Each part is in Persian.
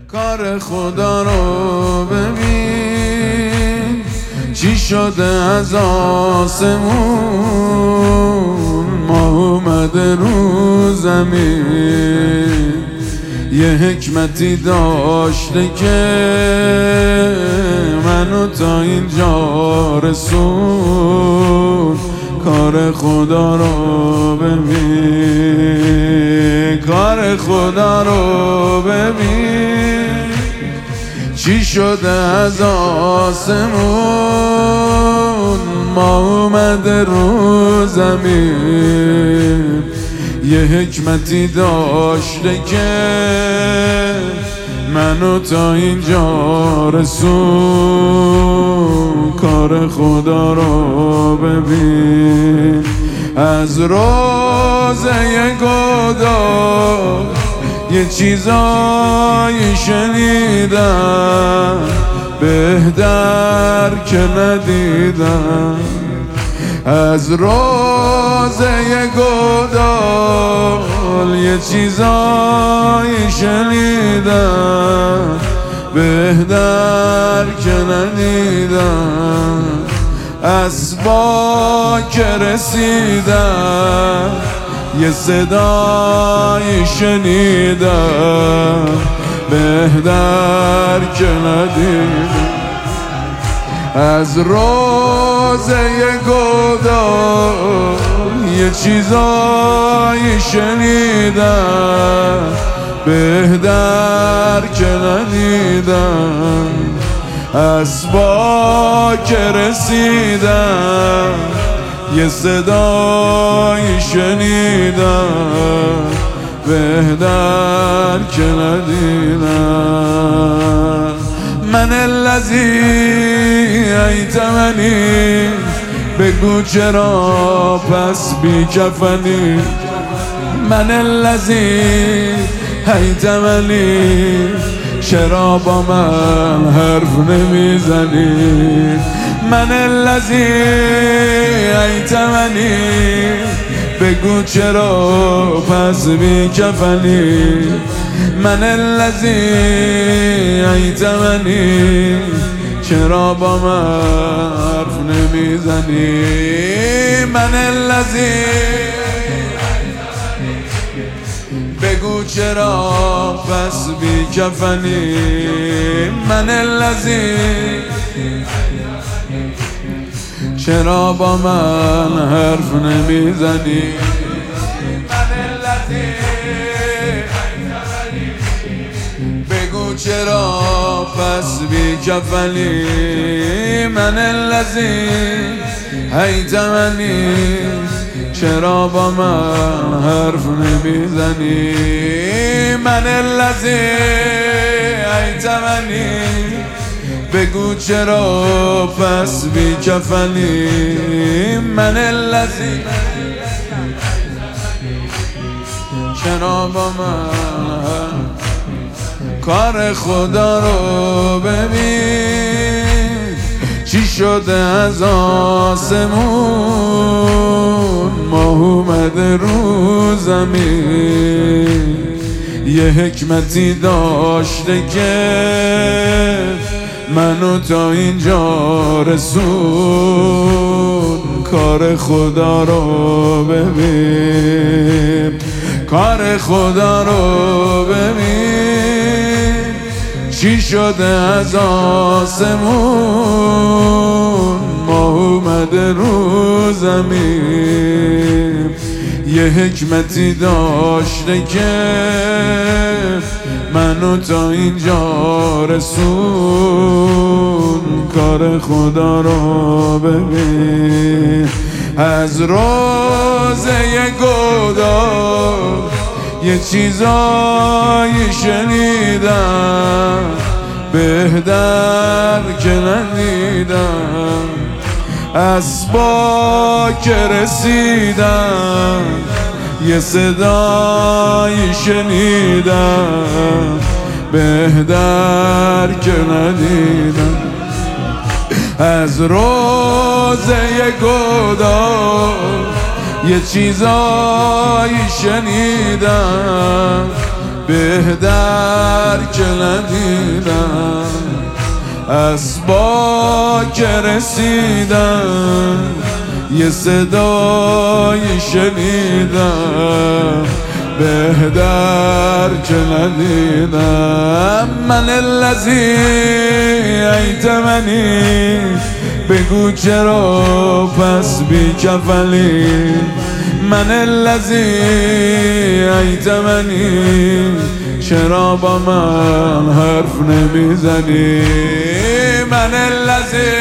کار خدا رو ببین چی شده از آسمون، ماه اومده رو زمین. یه حکمتی داشته که منو تا اینجا رسون. کار خدا رو ببین، کار خدا رو ببین چی شده از آسمون، ماه اومده رو زمین. یه حکمتی داشته که منو تا اینجا رسون. کار خدا رو ببین. از روزه گداز یه چیزایی شنیدم بهتر که ندیدم. از روزه گداز یه چیزایی شنیدم بهتر که ندیدم. اسبا که رسیدم یه صدایی شنیدم بهتر که ندیدم. از روزه گداز یه چیزایی شنیدم بهتر که ندیدم. اسبا که رسیدم یه صدایی شنیدم بهتر که ندیدم. من الذی ایتمنی، بگو چرا پس بی کفنی. من الذی ایتمنی، چرا با من حرف نمیزنی. من الذی ایتمنی، بگو چرا پس بی کفنی. من الذی ایتمنی، چرا با من حرف نمیزنی. من الذی بگو چرا پس بی کفنی. من الذی، چرا با من حرف نمیزنی. من الذی بگو چرا پس بی کفنی. من الذی ایتمنی، چرا با من حرف نمیزنی. من الذی ایتمنی، بگو چرا پس بی کفنی. من الذی، چرا با من. کار خدا رو ببین چی شده از آسمون، ماه اومده رو زمین. یه حکمتی داشته که منو تا اینجا رسون. کار خدا رو ببین، کار خدا رو ببین چی شده از آسمون، ماه اومده رو زمین. یه حکمتی داشته که منو تا اینجا رسون. کار خدا رو ببین. از روزه گداز یه چیزایی شنیدم بهتر که ندیدم. اسبا که رسیدم یه صدایی شنیدم بهتر که ندیدم. از روزه گداز یه چیزایی شنیدم بهتر که ندیدم از با که رسیدم یه صدای شنیدم بهتر که ندیدم من الذی ایتمنی بگو چرا پس بی کفنی من الذی ایتمنی چرا با من حرف نمیزنی من الذی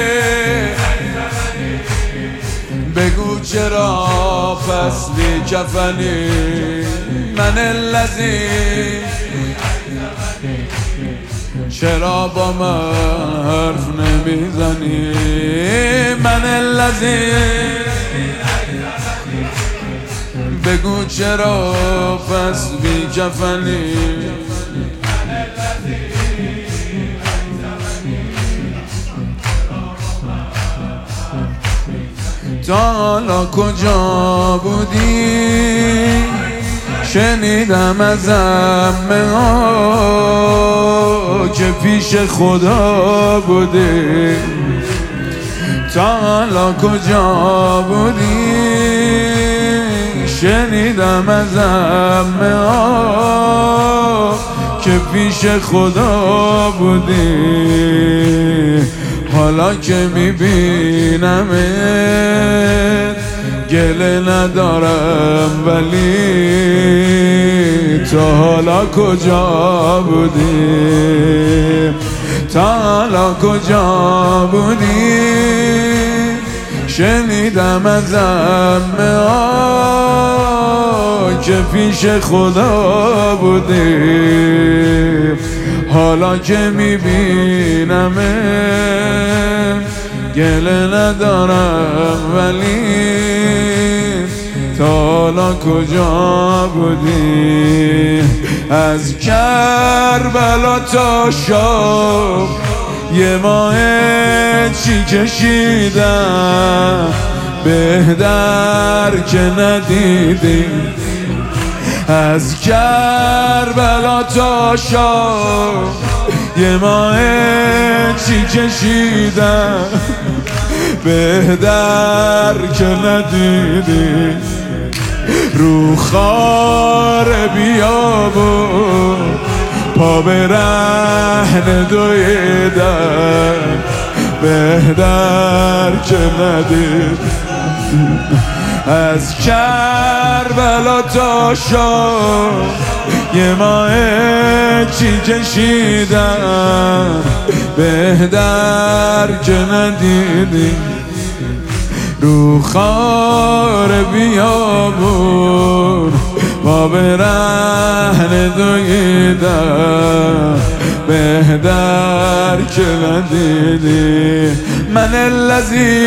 بگو چرا پس بی کفنی من الذی چرا با من حرف نمیزنی من الذی بگو چرا پس بی کفنی تا حالا کجا بودی شنیدم از عمه ها که پیش خدا بودی تا حالا کجا بودی شنیدم از عمه ها که پیش خدا بودی حالا که میبینمت گله ندارم ولی تا حالا کجا بودی تا حالا کجا بودی شنیدم از عمه ها که پیش خدا بودی حالا که میبینمت گله ندارم ولی تا حالا کجا بودی از کربلا تا شام یه ماه چی کشیدم بهتر که ندیدی از کربلا تا شام یه ماه چی کشیدم بهتر که ندیدی رو خار بیابون پا به رهن دویدم بهتر که ندیدی از کربلا تا شام یه ماه چی کشیدم بهتر که ندیدی رو خار بیابون پا به رهن دویدم بهتر که ندیدی من الذی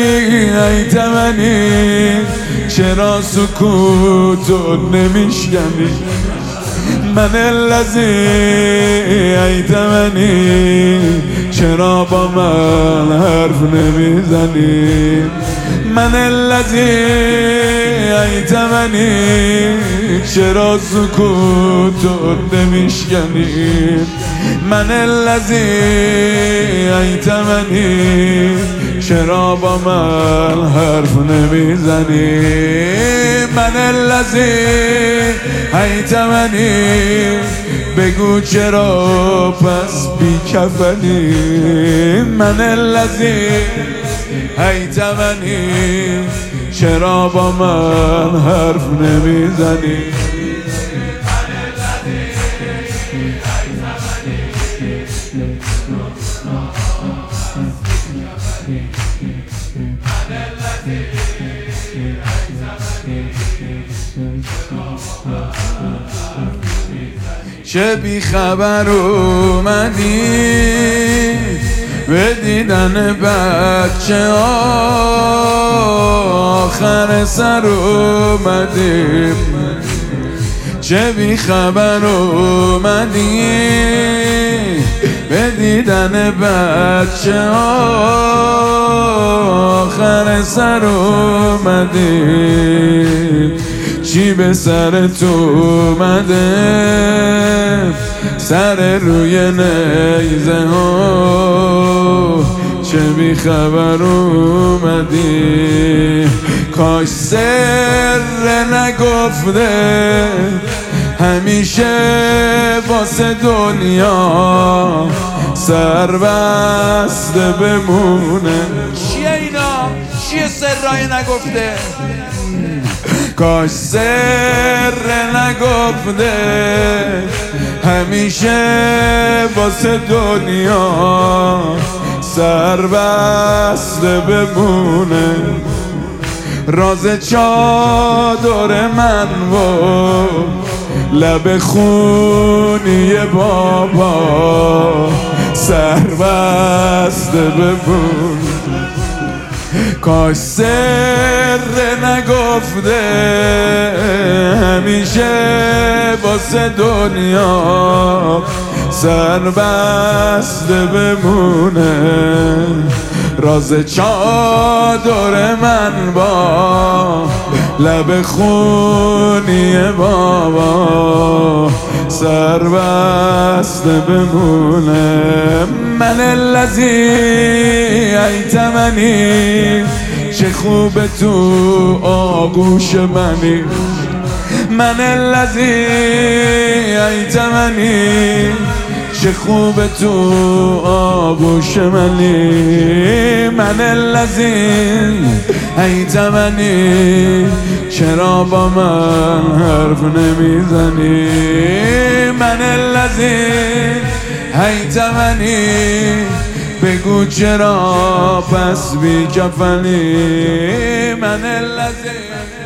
ایتمنی چرا سکوتو نمیشکنی من الذی ایتمنی چرا با من حرف نمیزنی من الذی ایتمنی چرا سکوتو نمیشکنی من الذی ایتمنی چرا با من حرف نمیزنی من الذی ایتمنی بگو چرا پس بی کفنی من الذی ایتمنی چرا با من حرف نمیزنی چه بی خبر اومدی به دیدن بچه آخر سر اومدی چه بی خبر اومدی به دیدن بچه آخر سر اومدی چی به سر تو اومده؟ سر روی نیزه ها چه بی خبر اومدی؟ کاش سر نگفته همیشه واسه دنیا سر بسته بمونه. چیه اینا؟ چیه سرای نگفته؟ کاش سر نگفته همیشه واسه دنیا سر بسته بمونه. راز چادر من و لب خونی بابا سر بسته بمونه. کاش سر نگفته همیشه واسه دنیا سر بسته بمونه. راز چادر من با لب خونی بابا سر بسته بمونه. من الذی ایتمنی چه خوبه تو آغوش منی. من الذی ایتمنی چه خوبه تو آغوش منی. من الذی ایتمنی چرا با من حرف نمیزنی؟ من الذی ایتمنی بگو چرا پس بی کفنی؟ من الذی